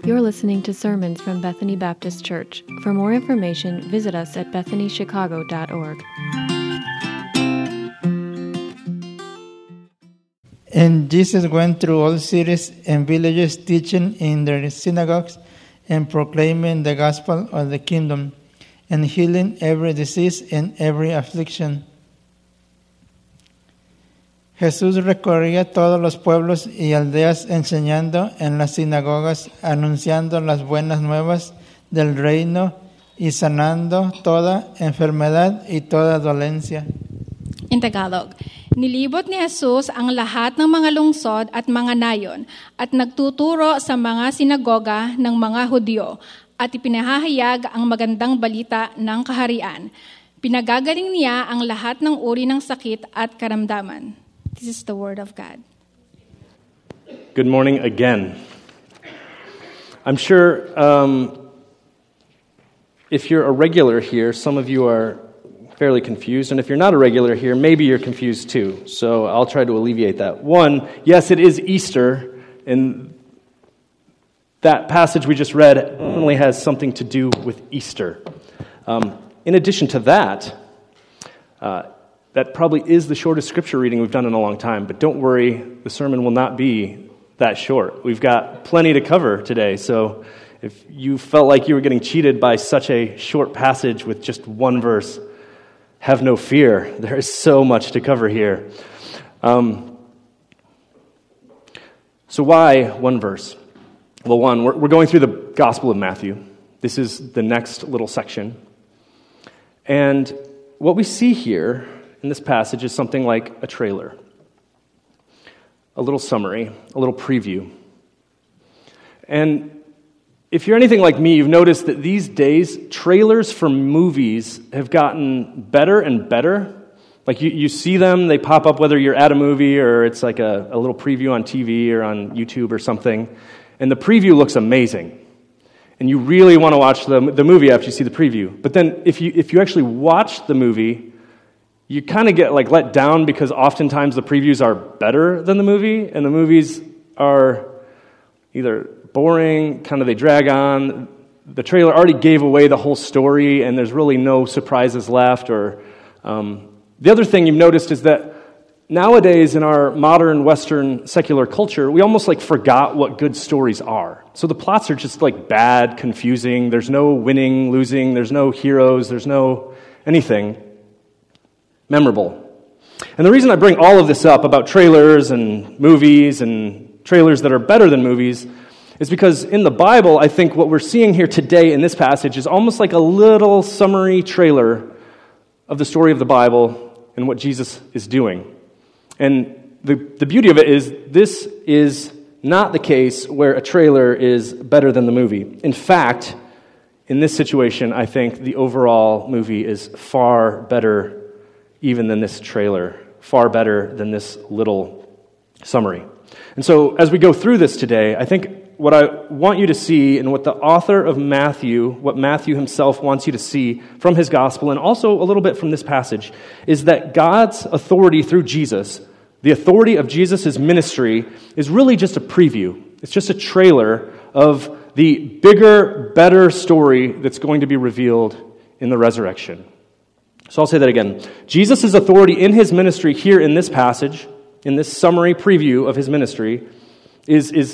You're listening to sermons from Bethany Baptist Church. For more information, visit us at bethanychicago.org. And Jesus went through all cities and villages, teaching in their synagogues and proclaiming the gospel of the kingdom, and healing every disease and every affliction. Jesús recorría todos los pueblos y aldeas enseñando en las sinagogas, anunciando las buenas nuevas del reino y sanando toda enfermedad y toda dolencia. In Tagalog, nilibot ni Jesus ang lahat ng mga lungsod at mga nayon at nagtuturo sa mga sinagoga ng mga Hudyo at ipinahahayag ang magandang balita ng kaharian. Pinagagaling niya ang lahat ng uri ng sakit at karamdaman. This is the word of God. Good morning again. I'm sure if you're a regular here, some of you are fairly confused. And if you're not a regular here, maybe you're confused too. So I'll try to alleviate that. One, yes, it is Easter, and that passage we just read only has something to do with Easter. In addition to that, that probably is the shortest scripture reading we've done in a long time, but don't worry, the sermon will not be that short. We've got plenty to cover today, so if you felt like you were getting cheated by such a short passage with just one verse, have no fear. There is so much to cover here. So why one verse? Well, one, we're going through the Gospel of Matthew. This is the next little section. And what we see here in this passage is something like a trailer, a little summary, a little preview. And if you're anything like me, you've noticed that these days, trailers for movies have gotten better and better. Like you see them, they pop up whether you're at a movie or it's like a little preview on TV or on YouTube or something. And the preview looks amazing. And you really want to watch the movie after you see the preview. But then if you actually watch the movie, you kind of get like let down because oftentimes the previews are better than the movie, and the movies are either boring, kind of they drag on. The trailer already gave away the whole story, and there's really no surprises left. Or the other thing you've noticed is that nowadays in our modern Western secular culture, we almost like forgot what good stories are. So the plots are just like bad, confusing. There's no winning, losing. There's no heroes. There's no anything memorable. And the reason I bring all of this up about trailers and movies and trailers that are better than movies is because in the Bible, I think what we're seeing here today in this passage is almost like a little summary trailer of the story of the Bible and what Jesus is doing. And the beauty of it is this is not the case where a trailer is better than the movie. In fact, in this situation, I think the overall movie is far better even than this trailer, far better than this little summary. And so as we go through this today, I think what I want you to see and what the author of Matthew, what Matthew himself wants you to see from his gospel and also a little bit from this passage, is that God's authority through Jesus, the authority of Jesus' ministry, is really just a preview. It's just a trailer of the bigger, better story that's going to be revealed in the resurrection. So I'll say that again. Jesus' authority in his ministry here in this passage, in this summary preview of his ministry, is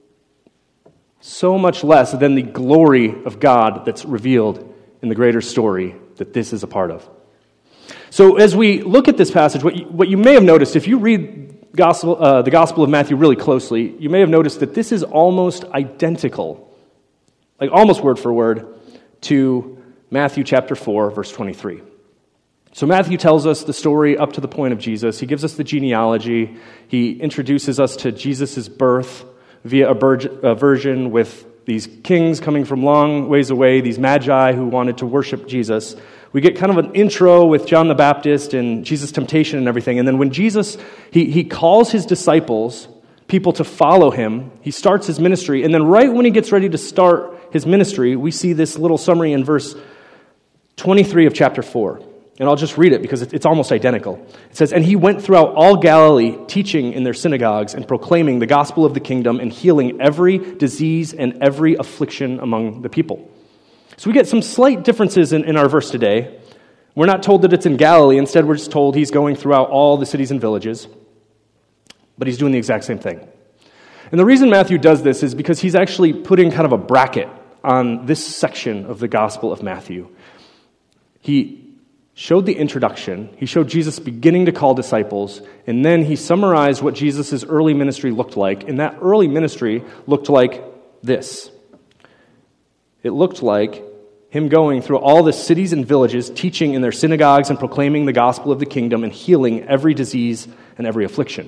so much less than the glory of God that's revealed in the greater story that this is a part of. So as we look at this passage, what you may have noticed, if you read the Gospel of Matthew really closely, you may have noticed that this is almost identical, like almost word for word, to Matthew chapter 4, verse 23. So Matthew tells us the story up to the point of Jesus. He gives us the genealogy. He introduces us to Jesus' birth via a virgin with these kings coming from long ways away, these magi who wanted to worship Jesus. We get kind of an intro with John the Baptist and Jesus' temptation and everything. And then when Jesus, he calls his disciples, people to follow him, he starts his ministry. And then right when he gets ready to start his ministry, we see this little summary in verse 23 of chapter 4. And I'll just read it because it's almost identical. It says, "And he went throughout all Galilee, teaching in their synagogues and proclaiming the gospel of the kingdom and healing every disease and every affliction among the people." So we get some slight differences in our verse today. We're not told that it's in Galilee. Instead, we're just told he's going throughout all the cities and villages. But he's doing the exact same thing. And the reason Matthew does this is because he's actually putting kind of a bracket on this section of the Gospel of Matthew. He showed the introduction, he showed Jesus beginning to call disciples, and then he summarized what Jesus' early ministry looked like. And that early ministry looked like this. It looked like him going through all the cities and villages, teaching in their synagogues and proclaiming the gospel of the kingdom and healing every disease and every affliction.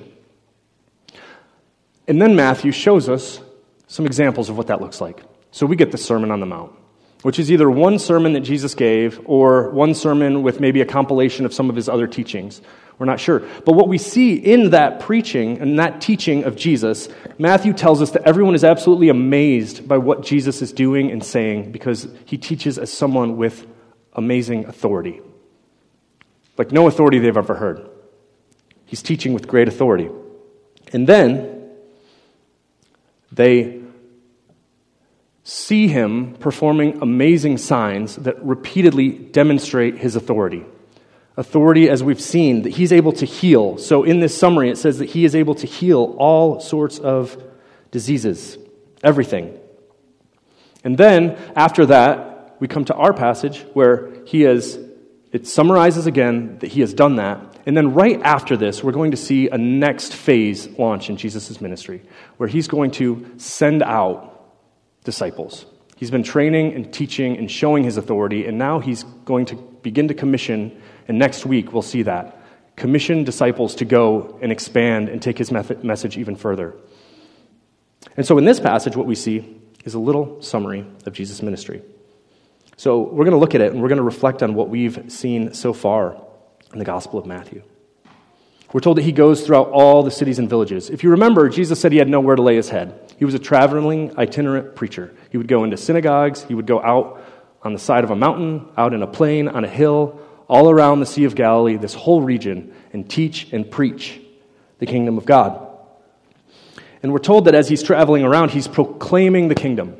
And then Matthew shows us some examples of what that looks like. So we get the Sermon on the Mount, which is either one sermon that Jesus gave or one sermon with maybe a compilation of some of his other teachings. We're not sure. But what we see in that preaching and that teaching of Jesus, Matthew tells us that everyone is absolutely amazed by what Jesus is doing and saying because he teaches as someone with amazing authority. Like no authority they've ever heard. He's teaching with great authority. And then they see him performing amazing signs that repeatedly demonstrate his authority. Authority, as we've seen, that he's able to heal. So in this summary, it says that he is able to heal all sorts of diseases, everything. And then, after that, we come to our passage where it summarizes again that he has done that. And then right after this, we're going to see a next phase launch in Jesus' ministry, where he's going to send out disciples. He's been training and teaching and showing his authority, and now he's going to begin to commission, and next week we'll see that. Commission disciples to go and expand and take his message even further. And so in this passage, what we see is a little summary of Jesus' ministry. So we're going to look at it, and we're going to reflect on what we've seen so far in the Gospel of Matthew. We're told that he goes throughout all the cities and villages. If you remember, Jesus said he had nowhere to lay his head. He was a traveling, itinerant preacher. He would go into synagogues. He would go out on the side of a mountain, out in a plain, on a hill, all around the Sea of Galilee, this whole region, and teach and preach the kingdom of God. And we're told that as he's traveling around, he's proclaiming the kingdom.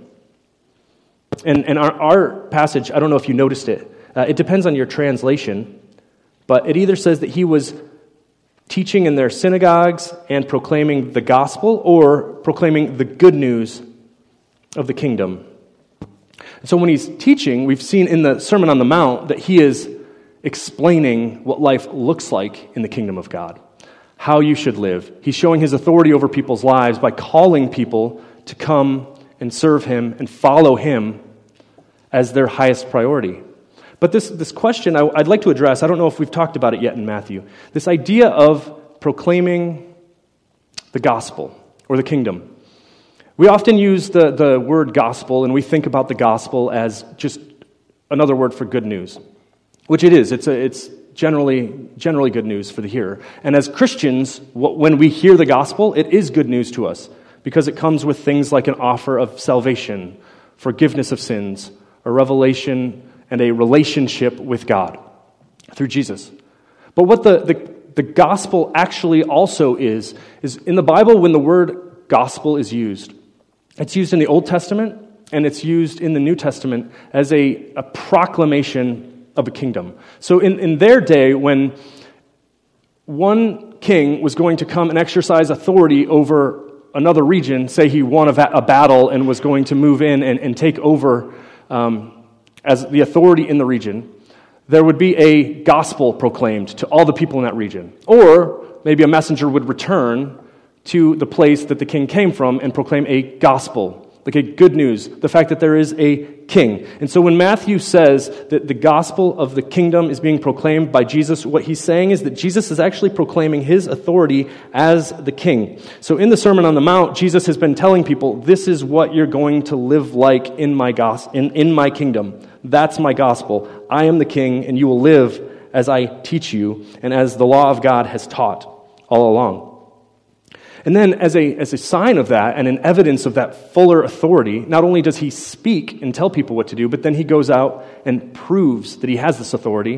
And our passage, I don't know if you noticed it. It depends on your translation, but it either says that he was teaching in their synagogues and proclaiming the gospel or proclaiming the good news of the kingdom. So when he's teaching, we've seen in the Sermon on the Mount that he is explaining what life looks like in the kingdom of God, how you should live. He's showing his authority over people's lives by calling people to come and serve him and follow him as their highest priority. But this question I'd like to address, I don't know if we've talked about it yet in Matthew, this idea of proclaiming the gospel or the kingdom. We often use the word gospel, and we think about the gospel as just another word for good news, which it is. It's generally good news for the hearer. And as Christians, when we hear the gospel, it is good news to us because it comes with things like an offer of salvation, forgiveness of sins, a revelation and a relationship with God through Jesus. But what the gospel actually also is in the Bible, when the word gospel is used, it's used in the Old Testament and it's used in the New Testament as a proclamation of a kingdom. So in their day, when one king was going to come and exercise authority over another region, say he won a battle and was going to move in and take over as the authority in the region, there would be a gospel proclaimed to all the people in that region. Or maybe a messenger would return to the place that the king came from and proclaim a gospel, like a good news, the fact that there is a king. And so when Matthew says that the gospel of the kingdom is being proclaimed by Jesus, what he's saying is that Jesus is actually proclaiming his authority as the king. So in the Sermon on the Mount, Jesus has been telling people, this is what you're going to live like in my in my kingdom. That's my gospel. I am the king, and you will live as I teach you and as the law of God has taught all along. And then as a sign of that and an evidence of that fuller authority, not only does he speak and tell people what to do, but then he goes out and proves that he has this authority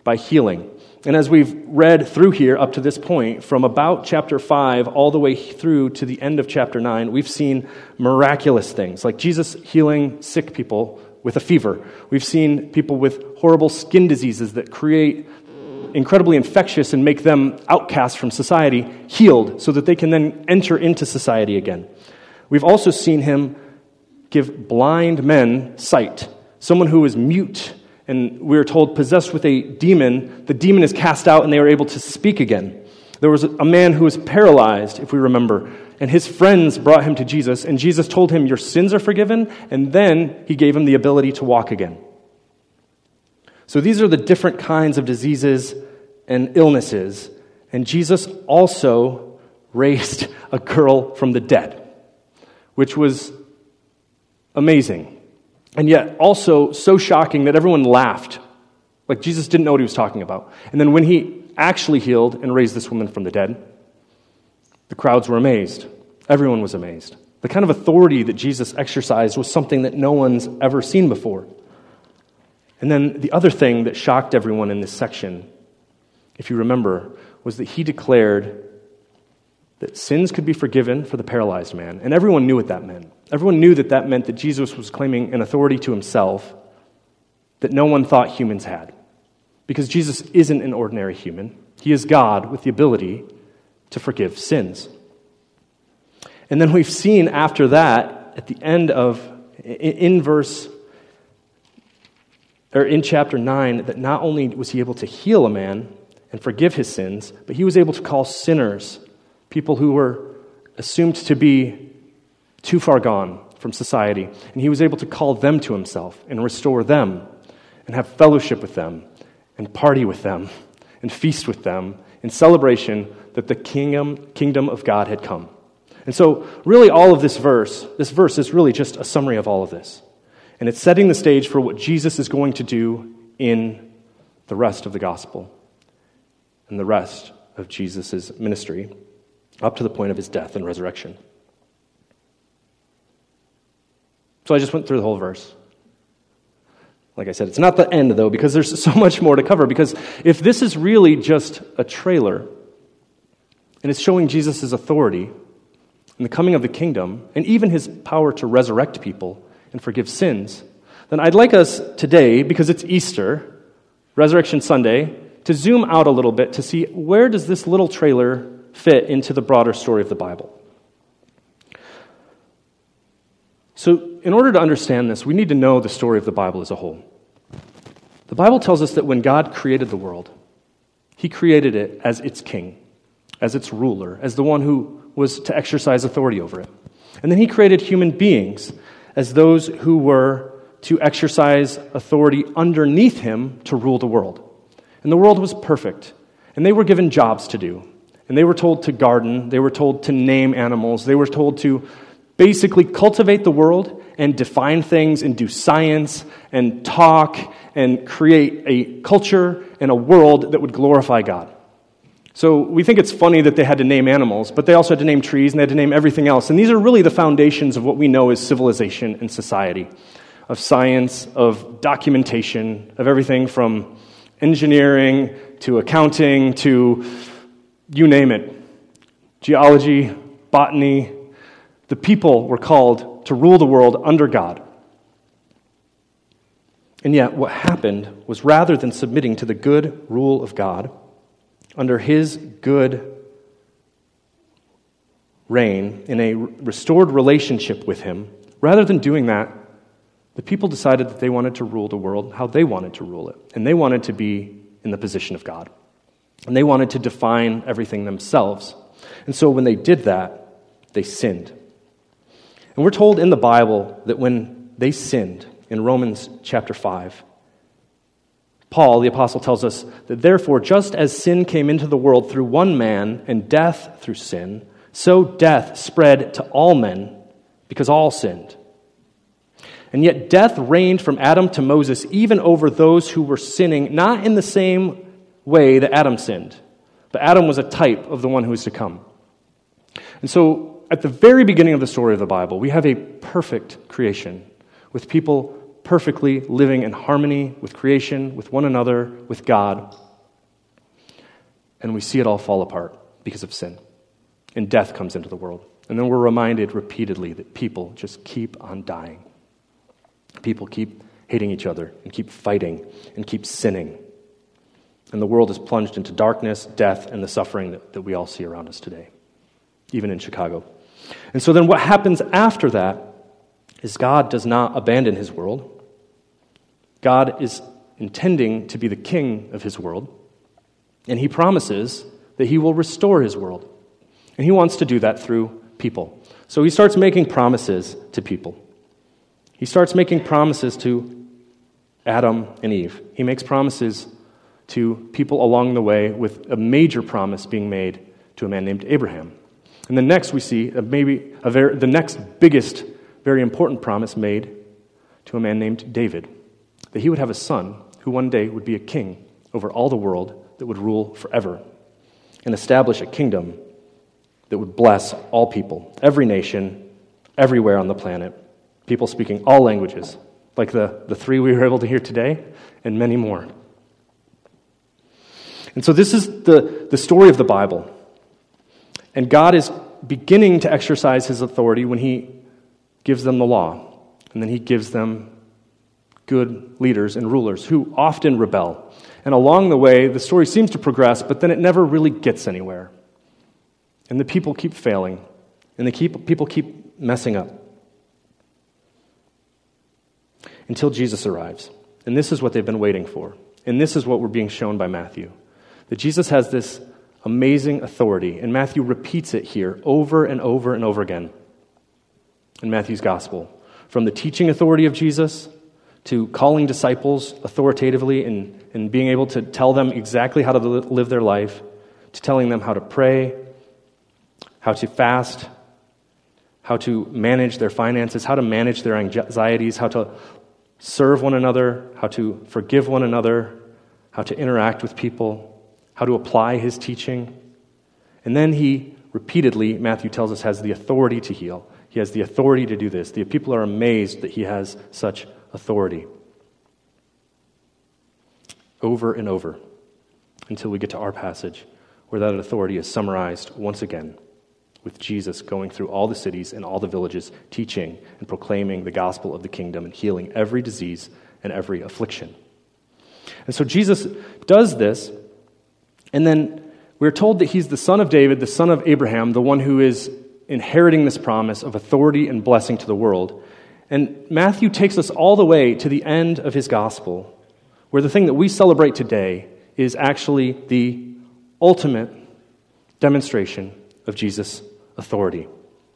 by healing. And as we've read through here up to this point, from about chapter 5 all the way through to the end of chapter 9, we've seen miraculous things, like Jesus healing sick people with a fever. We've seen people with horrible skin diseases that create incredibly infectious and make them outcasts from society healed so that they can then enter into society again. We've also seen him give blind men sight. Someone who is mute and we are told possessed with a demon, the demon is cast out and they are able to speak again. There was a man who was paralyzed, if we remember, and his friends brought him to Jesus, and Jesus told him, your sins are forgiven, and then he gave him the ability to walk again. So these are the different kinds of diseases and illnesses, and Jesus also raised a girl from the dead, which was amazing. And yet also so shocking that everyone laughed. Like Jesus didn't know what he was talking about. And then when he actually healed and raised this woman from the dead, the crowds were amazed. Everyone was amazed. The kind of authority that Jesus exercised was something that no one's ever seen before. And then the other thing that shocked everyone in this section, if you remember, was that he declared that sins could be forgiven for the paralyzed man. And everyone knew what that meant. Everyone knew that that meant that Jesus was claiming an authority to himself that no one thought humans had. Because Jesus isn't an ordinary human. He is God with the ability to forgive sins. And then we've seen after that, at the end of, in chapter 9, that not only was he able to heal a man and forgive his sins, but he was able to call sinners, people who were assumed to be too far gone from society, and he was able to call them to himself and restore them and have fellowship with them and party with them and feast with them in celebration that the kingdom of God had come. And so really all of this verse is really just a summary of all of this. And it's setting the stage for what Jesus is going to do in the rest of the gospel and the rest of Jesus' ministry up to the point of his death and resurrection. So I just went through the whole verse. Like I said, it's not the end, though, because there's so much more to cover. Because if this is really just a trailer, and it's showing Jesus' authority and the coming of the kingdom, and even his power to resurrect people and forgive sins, then I'd like us today, because it's Easter, Resurrection Sunday, to zoom out a little bit to see where does this little trailer fit into the broader story of the Bible. So in order to understand this, we need to know the story of the Bible as a whole. The Bible tells us that when God created the world, he created it as its king, as its ruler, as the one who was to exercise authority over it. And then he created human beings as those who were to exercise authority underneath him to rule the world. And the world was perfect, and they were given jobs to do. And they were told to garden, they were told to name animals, they were told to basically cultivate the world and define things and do science and talk and create a culture and a world that would glorify God. So we think it's funny that they had to name animals, but they also had to name trees and they had to name everything else. And these are really the foundations of what we know as civilization and society, of science, of documentation, of everything from engineering to accounting to you name it, geology, botany. The people were called to rule the world under God. And yet what happened was rather than submitting to the good rule of God, under his good reign, in a restored relationship with him, rather than doing that, the people decided that they wanted to rule the world how they wanted to rule it. And they wanted to be in the position of God. And they wanted to define everything themselves. And so when they did that, they sinned. And we're told in the Bible that when they sinned, in Romans chapter 5, Paul, the apostle, tells us that therefore, just as sin came into the world through one man and death through sin, so death spread to all men because all sinned. And yet death reigned from Adam to Moses even over those who were sinning, not in the same way that Adam sinned, but Adam was a type of the one who is to come. And so at the very beginning of the story of the Bible, we have a perfect creation with people perfectly, living in harmony with creation, with one another, with God. And we see it all fall apart because of sin. And death comes into the world. And then we're reminded repeatedly that people just keep on dying. People keep hating each other and keep fighting and keep sinning. And the world is plunged into darkness, death, and the suffering that we all see around us today, even in Chicago. And so then what happens after that is God does not abandon his world. God is intending to be the king of his world, and he promises that he will restore his world. And he wants to do that through people. So he starts making promises to people. He starts making promises to Adam and Eve. He makes promises to people along the way, with a major promise being made to a man named Abraham. And then next we see the next biggest, very important promise made to a man named David, that he would have a son who one day would be a king over all the world, that would rule forever and establish a kingdom that would bless all people, every nation, everywhere on the planet, people speaking all languages, like the three we were able to hear today, and many more. And so this is the story of the Bible. And God is beginning to exercise his authority when he gives them the law. And then he gives them good leaders and rulers who often rebel. And along the way, the story seems to progress, but then it never really gets anywhere. And the people keep failing. And people keep messing up. Until Jesus arrives. And this is what they've been waiting for. And this is what we're being shown by Matthew. That Jesus has this amazing authority, and Matthew repeats it here over and over and over again in Matthew's gospel. From the teaching authority of Jesus to calling disciples authoritatively and being able to tell them exactly how to live their life, to telling them how to pray, how to fast, how to manage their finances, how to manage their anxieties, how to serve one another, how to forgive one another, how to interact with people, how to apply his teaching. And then he repeatedly, Matthew tells us, has the authority to heal. He has the authority to do this. The people are amazed that he has such authority. Over and over, until we get to our passage, where that authority is summarized once again, with Jesus going through all the cities and all the villages, teaching and proclaiming the gospel of the kingdom and healing every disease and every affliction. And so Jesus does this, and then we're told that he's the son of David, the son of Abraham, the one who is inheriting this promise of authority and blessing to the world. And Matthew takes us all the way to the end of his gospel, where the thing that we celebrate today is actually the ultimate demonstration of Jesus' authority.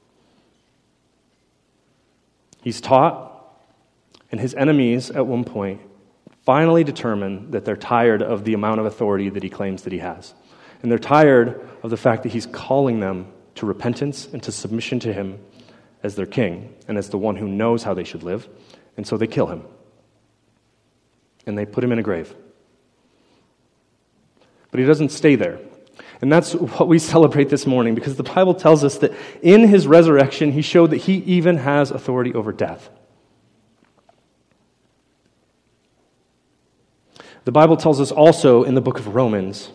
He's taught, and his enemies at one point finally determine that they're tired of the amount of authority that he claims that he has. And they're tired of the fact that he's calling them to repentance and to submission to him as their king and as the one who knows how they should live. And so they kill him. And they put him in a grave. But he doesn't stay there. And that's what we celebrate this morning, because the Bible tells us that in his resurrection, he showed that he even has authority over death. The Bible tells us also in the book of Romans,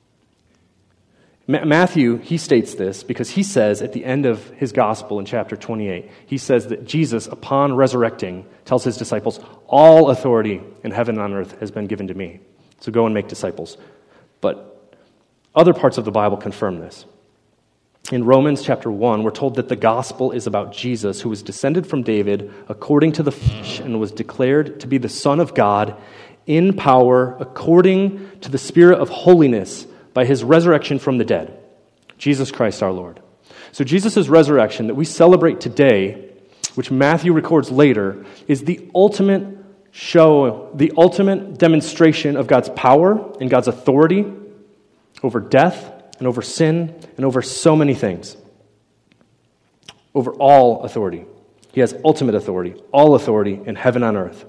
Matthew, he states this because he says at the end of his gospel in chapter 28, he says that Jesus, upon resurrecting, tells his disciples, all authority in heaven and on earth has been given to me. So go and make disciples. But other parts of the Bible confirm this. In Romans chapter 1, we're told that the gospel is about Jesus, who was descended from David according to the flesh and was declared to be the Son of God in power according to the Spirit of holiness by his resurrection from the dead, Jesus Christ our Lord. So Jesus' resurrection that we celebrate today, which Matthew records later, is the ultimate show, the ultimate demonstration of God's power and God's authority over death and over sin and over so many things. Over all authority. He has ultimate authority, all authority in heaven and on earth.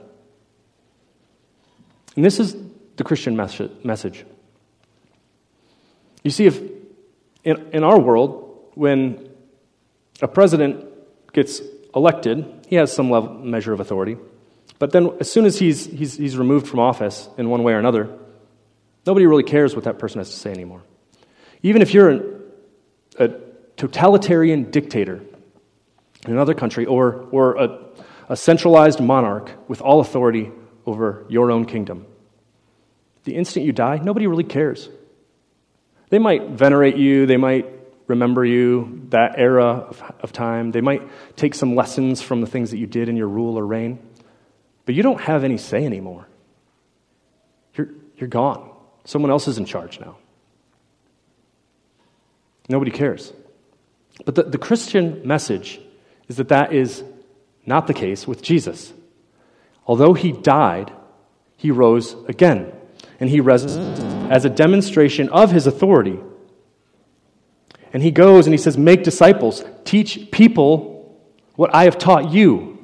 And this is the Christian message. You see, if in our world, when a president gets elected, he has some measure of authority. But then as soon as he's removed from office in one way or another, nobody really cares what that person has to say anymore. Even if you're a totalitarian dictator in another country or a centralized monarch with all authority over your own kingdom, the instant you die, nobody really cares. They might venerate you, they might remember you, that era of time. They might take some lessons from the things that you did in your rule or reign. But you don't have any say anymore. You're gone. Someone else is in charge now. Nobody cares. But the Christian message is that is not the case with Jesus. Although he died, he rose again. And he resurrected as a demonstration of his authority. And he goes and he says, make disciples, teach people what I have taught you.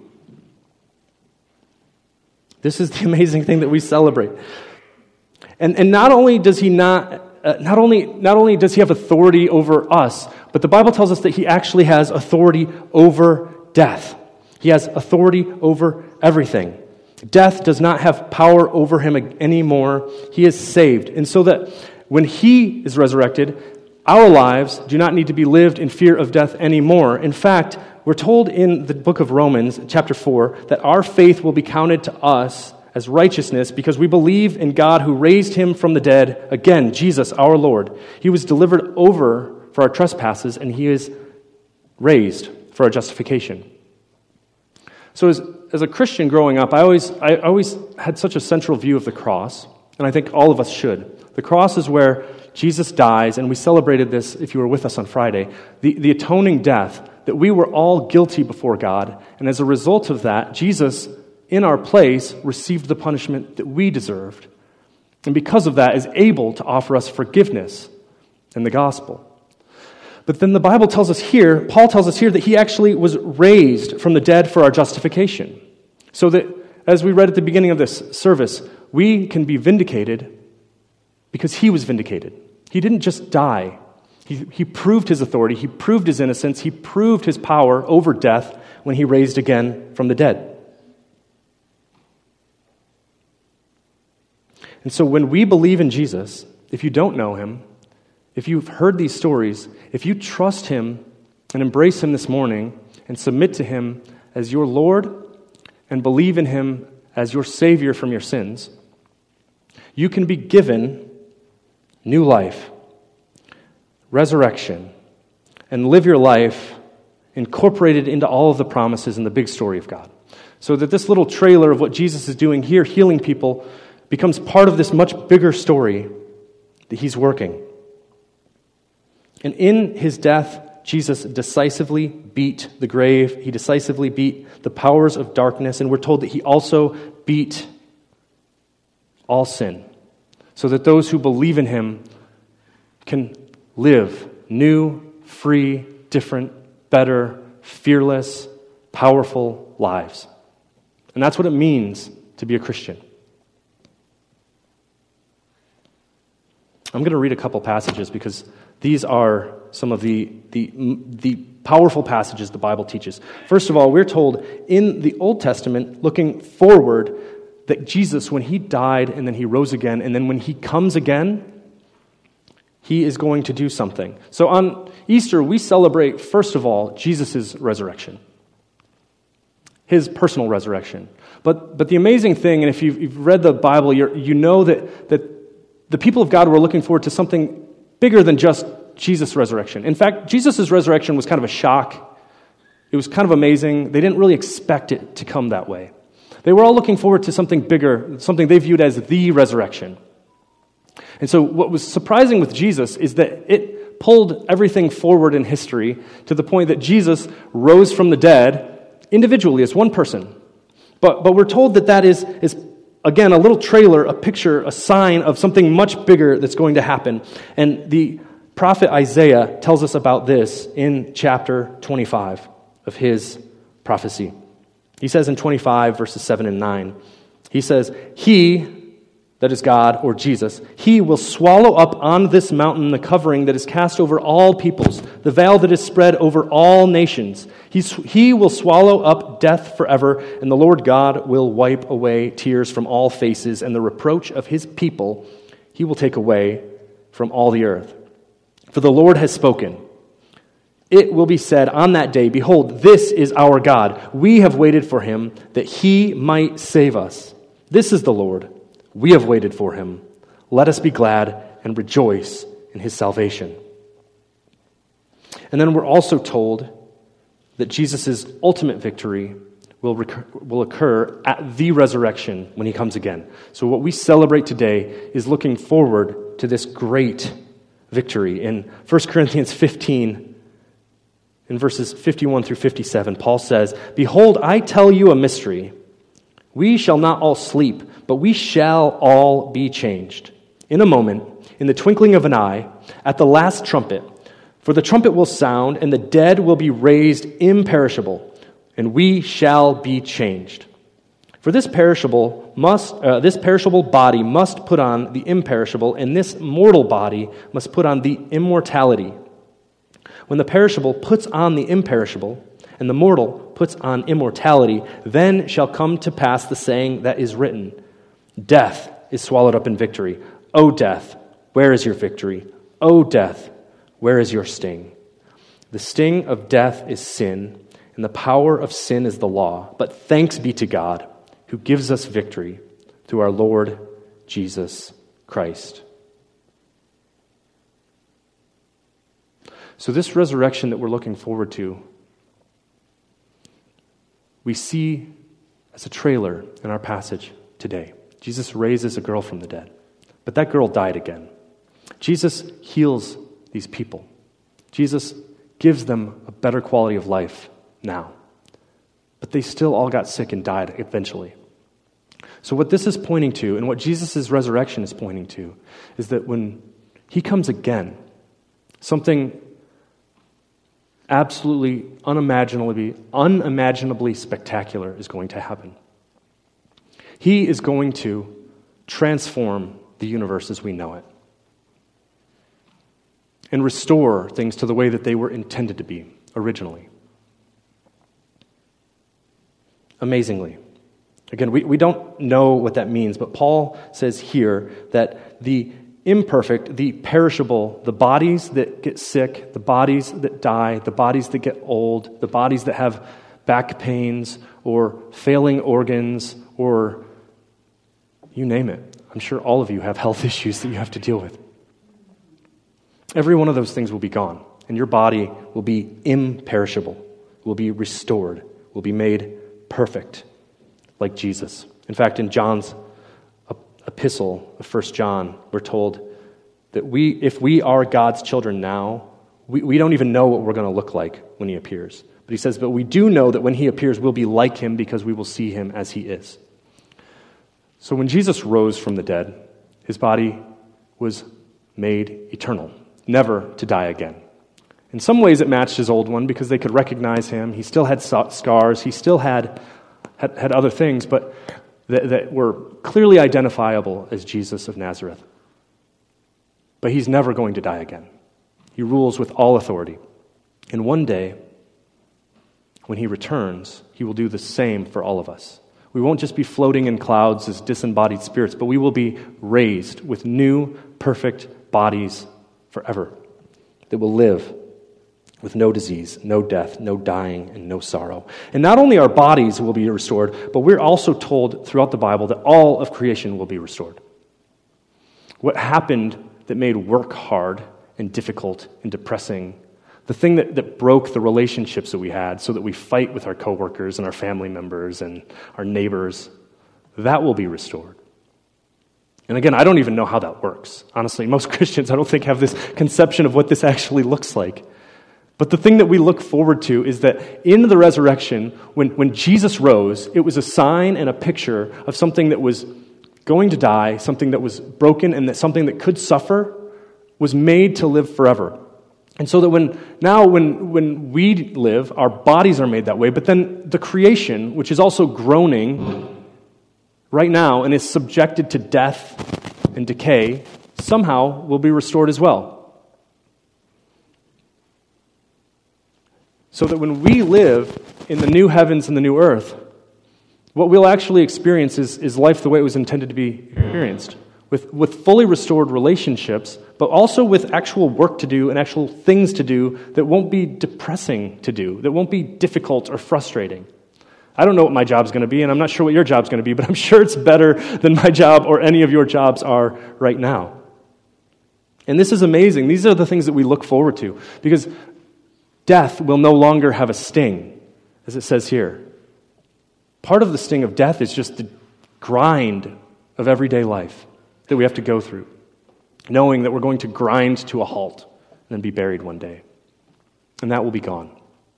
This is the amazing thing that we celebrate. And not only does he not only does he have authority over us, but the Bible tells us that he actually has authority over death. He has authority over everything. Death does not have power over him anymore. He is saved. And so that when he is resurrected, our lives do not need to be lived in fear of death anymore. In fact, we're told in the book of Romans, chapter 4, that our faith will be counted to us as righteousness because we believe in God who raised him from the dead. Again, Jesus, our Lord. He was delivered over for our trespasses, and he is raised for our justification. So as a Christian growing up, I always had such a central view of the cross, and I think all of us should. The cross is where Jesus dies, and we celebrated this if you were with us on Friday, the atoning death, that we were all guilty before God, and as a result of that, Jesus, in our place, received the punishment that we deserved, and because of that is able to offer us forgiveness in the gospel. But then the Bible tells us here, Paul tells us here, that he actually was raised from the dead for our justification. So that, as we read at the beginning of this service, we can be vindicated because he was vindicated. He didn't just die. He proved his authority. He proved his innocence. He proved his power over death when he raised again from the dead. And so when we believe in Jesus, if you don't know him, if you've heard these stories, if you trust him and embrace him this morning and submit to him as your Lord and believe in him as your Savior from your sins, you can be given new life, resurrection, and live your life incorporated into all of the promises in the big story of God. So that this little trailer of what Jesus is doing here, healing people, becomes part of this much bigger story that he's working. And in his death, Jesus decisively beat the grave. He decisively beat the powers of darkness. And we're told that he also beat all sin, so that those who believe in him can live new, free, different, better, fearless, powerful lives. And that's what it means to be a Christian. I'm going to read a couple passages because these are some of the powerful passages the Bible teaches. First of all, we're told in the Old Testament, looking forward, that Jesus, when he died and then he rose again, and then when he comes again, he is going to do something. So on Easter, we celebrate, first of all, Jesus' resurrection, his personal resurrection. But the amazing thing, and if you've read the Bible, you know that the people of God were looking forward to something bigger than just Jesus' resurrection. In fact, Jesus' resurrection was kind of a shock. It was kind of amazing. They didn't really expect it to come that way. They were all looking forward to something bigger, something they viewed as the resurrection. And so what was surprising with Jesus is that it pulled everything forward in history to the point that Jesus rose from the dead individually as one person. But we're told that is again, a little trailer, a picture, a sign of something much bigger that's going to happen. And the prophet Isaiah tells us about this in chapter 25 of his prophecy. He says in 25, verses 7 and 9, he says, he, that is God or Jesus, he will swallow up on this mountain the covering that is cast over all peoples, the veil that is spread over all nations. He will swallow up death forever, and the Lord God will wipe away tears from all faces, and the reproach of his people he will take away from all the earth. For the Lord has spoken. It will be said on that day, behold, this is our God. We have waited for him that he might save us. This is the Lord. We have waited for him. Let us be glad and rejoice in his salvation. And then we're also told that Jesus' ultimate victory will occur at the resurrection when he comes again. So what we celebrate today is looking forward to this great victory. In 1 Corinthians 15, in verses 51 through 57, Paul says, "Behold, I tell you a mystery. We shall not all sleep, but we shall all be changed. In a moment, in the twinkling of an eye, at the last trumpet. For the trumpet will sound, and the dead will be raised imperishable, and we shall be changed. For this perishable body must put on the imperishable, and this mortal body must put on the immortality. When the perishable puts on the imperishable, and the mortal puts on immortality, then shall come to pass the saying that is written, Death is swallowed up in victory. O death, where is your victory? O death, where is your sting? The sting of death is sin, and the power of sin is the law. But thanks be to God, who gives us victory through our Lord Jesus Christ." So this resurrection that we're looking forward to, we see as a trailer in our passage today. Jesus raises a girl from the dead, but that girl died again. Jesus heals these people. Jesus gives them a better quality of life now, but they still all got sick and died eventually. So what this is pointing to, and what Jesus' resurrection is pointing to, is that when he comes again, something absolutely unimaginably spectacular is going to happen. He is going to transform the universe as we know it and restore things to the way that they were intended to be originally. Amazingly. Again, we don't know what that means, but Paul says here that the imperfect, the perishable, the bodies that get sick, the bodies that die, the bodies that get old, the bodies that have back pains or failing organs or you name it. I'm sure all of you have health issues that you have to deal with. Every one of those things will be gone, and your body will be imperishable, will be restored, will be made perfect like Jesus. In fact, in John's epistle of 1 John, we're told that if we are God's children now, we don't even know what we're going to look like when he appears. But he says, but we do know that when he appears, we'll be like him because we will see him as he is. So when Jesus rose from the dead, his body was made eternal, never to die again. In some ways it matched his old one because they could recognize him. He still had scars. He still had other things, but that were clearly identifiable as Jesus of Nazareth. But he's never going to die again. He rules with all authority. And one day, when he returns, he will do the same for all of us. We won't just be floating in clouds as disembodied spirits, but we will be raised with new, perfect bodies forever that will live with no disease, no death, no dying, and no sorrow. And not only our bodies will be restored, but we're also told throughout the Bible that all of creation will be restored. What happened that made work hard and difficult and depressing, the thing that broke the relationships that we had so that we fight with our coworkers and our family members and our neighbors, that will be restored. And again, I don't even know how that works. Honestly, most Christians, I don't think, have this conception of what this actually looks like. But the thing that we look forward to is that in the resurrection, when Jesus rose, it was a sign and a picture of something that was going to die, something that was broken, and that something that could suffer was made to live forever. And so that when we live, our bodies are made that way, but then the creation, which is also groaning right now and is subjected to death and decay somehow will be restored as well. So that when we live in the new heavens and the new earth, what we'll actually experience is life the way it was intended to be experienced, with fully restored relationships, but also with actual work to do and actual things to do that won't be depressing to do, that won't be difficult or frustrating. I don't know what my job's going to be, and I'm not sure what your job's going to be, but I'm sure it's better than my job or any of your jobs are right now. And this is amazing. These are the things that we look forward to, because death will no longer have a sting, as it says here. Part of the sting of death is just the grind of everyday life that we have to go through, knowing that we're going to grind to a halt and then be buried one day. And that will be gone.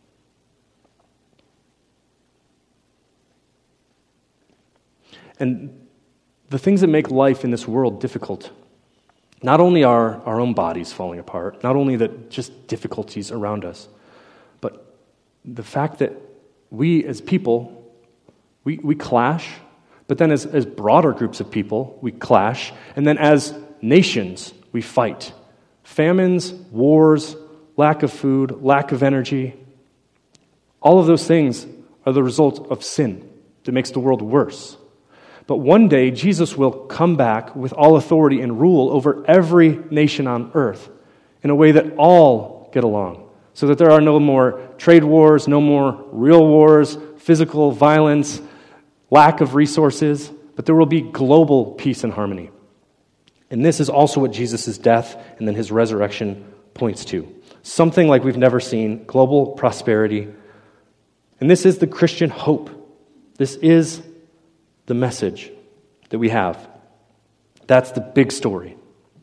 And the things that make life in this world difficult, not only are our own bodies falling apart, not only that just difficulties around us, but the fact that we as people, we clash, but then as broader groups of people, we clash, and then as nations, we fight. Famines, wars, lack of food, lack of energy, all of those things are the result of sin that makes the world worse. But one day, Jesus will come back with all authority and rule over every nation on earth in a way that all get along, so that there are no more trade wars, no more real wars, physical violence, lack of resources, but there will be global peace and harmony. And this is also what Jesus' death and then his resurrection points to. Something like we've never seen, global prosperity. And this is the Christian hope. This is the message that we have. That's the big story.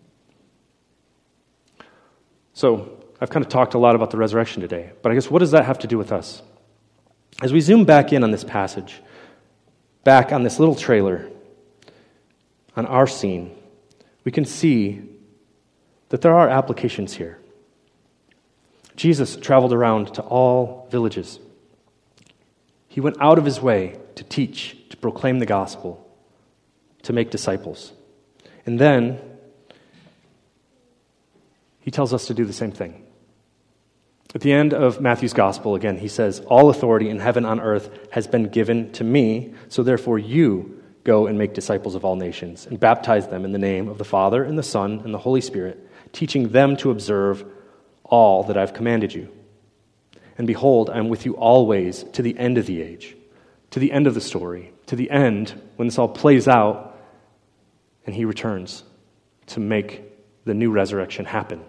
So, I've kind of talked a lot about the resurrection today, but I guess what does that have to do with us? As we zoom back in on this passage, back on this little trailer, on our scene, we can see that there are applications here. Jesus traveled around to all villages. He went out of his way to teach, to proclaim the gospel, to make disciples. And then he tells us to do the same thing. At the end of Matthew's gospel, again, he says, "All authority in heaven and on earth has been given to me, so therefore you go and make disciples of all nations and baptize them in the name of the Father and the Son and the Holy Spirit, teaching them to observe all that I've commanded you. And behold, I am with you always to the end of the age," to the end of the story, to the end when this all plays out and he returns to make the new resurrection happen.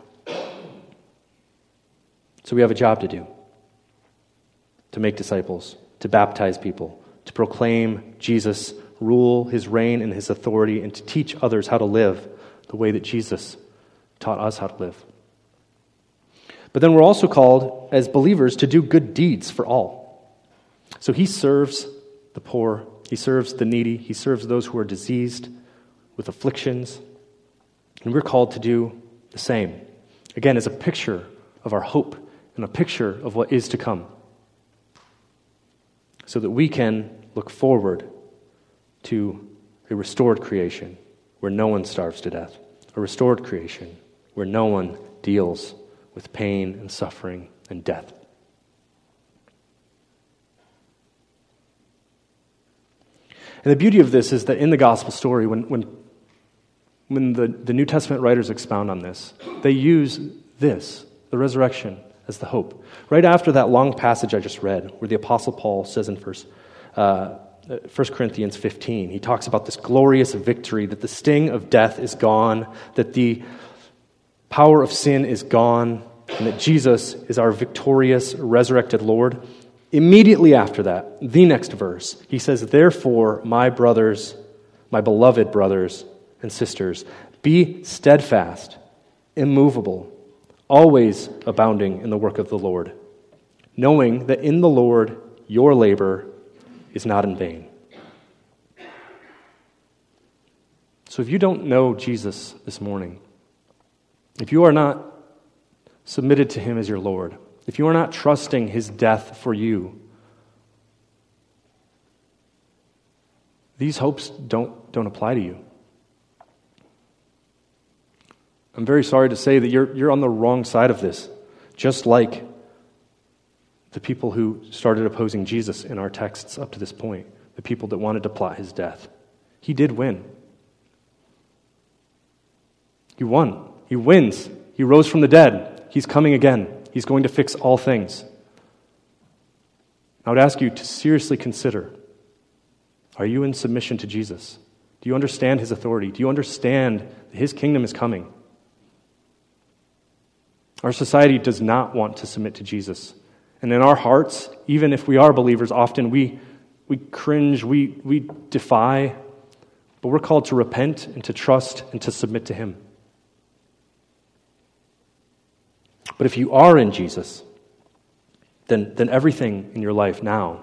So we have a job to do, to make disciples, to baptize people, to proclaim Jesus' rule, his reign, and his authority, and to teach others how to live the way that Jesus taught us how to live. But then we're also called, as believers, to do good deeds for all. So he serves the poor, he serves the needy, he serves those who are diseased with afflictions, and we're called to do the same. Again, as a picture of our hope and a picture of what is to come, so that we can look forward to a restored creation where no one starves to death, a restored creation where no one deals with pain and suffering and death. And the beauty of this is that in the gospel story, when the New Testament writers expound on this, they use this, the resurrection, as the hope. Right after that long passage I just read, where the Apostle Paul says in 1 Corinthians 15, he talks about this glorious victory, that the sting of death is gone, that the power of sin is gone, and that Jesus is our victorious, resurrected Lord. Immediately after that, the next verse, he says, "Therefore, my brothers, my beloved brothers and sisters, be steadfast, immovable, always abounding in the work of the Lord, knowing that in the Lord your labor is not in vain." So if you don't know Jesus this morning, if you are not submitted to him as your Lord, if you are not trusting his death for you, these hopes don't apply to you. I'm very sorry to say that you're on the wrong side of this, just like the people who started opposing Jesus in our texts up to this point, the people that wanted to plot his death. He did win. He won. He wins. He rose from the dead. He's coming again. He's going to fix all things. I would ask you to seriously consider, are you in submission to Jesus? Do you understand his authority? Do you understand that his kingdom is coming? Our society does not want to submit to Jesus. And in our hearts, even if we are believers, often we cringe, we defy, but we're called to repent and to trust and to submit to him. But if you are in Jesus, then everything in your life now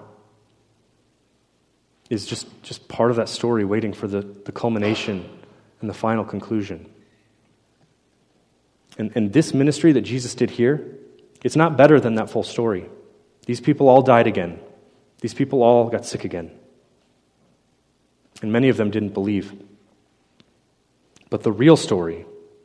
is just part of that story waiting for the culmination and the final conclusion. And this ministry that Jesus did here, it's not better than that full story. These people all died again. These people all got sick again. And many of them didn't believe. But the real story,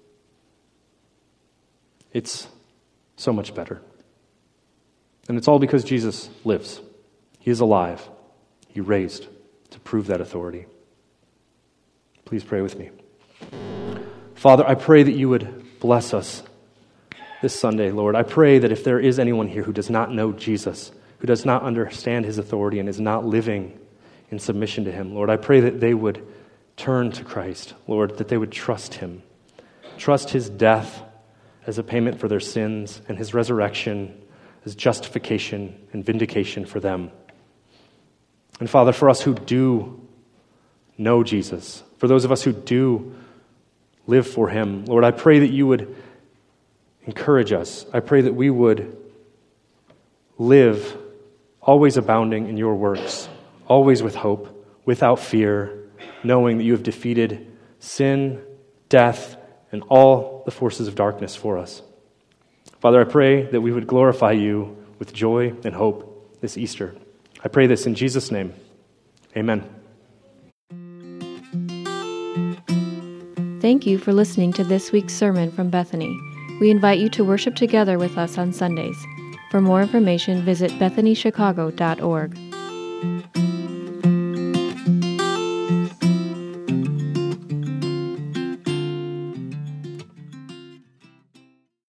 it's so much better. And it's all because Jesus lives. He is alive. He raised to prove that authority. Please pray with me. Father, I pray that you would bless us this Sunday, Lord. I pray that if there is anyone here who does not know Jesus, who does not understand his authority and is not living in submission to him, Lord, I pray that they would turn to Christ, Lord, that they would trust him, trust his death as a payment for their sins and his resurrection as justification and vindication for them. And Father, for us who do know Jesus, for those of us who do live for him, Lord, I pray that you would encourage us. I pray that we would live always abounding in your works, always with hope, without fear, knowing that you have defeated sin, death, and all the forces of darkness for us. Father, I pray that we would glorify you with joy and hope this Easter. I pray this in Jesus' name. Amen. Thank you for listening to this week's sermon from Bethany. We invite you to worship together with us on Sundays. For more information, visit BethanyChicago.org.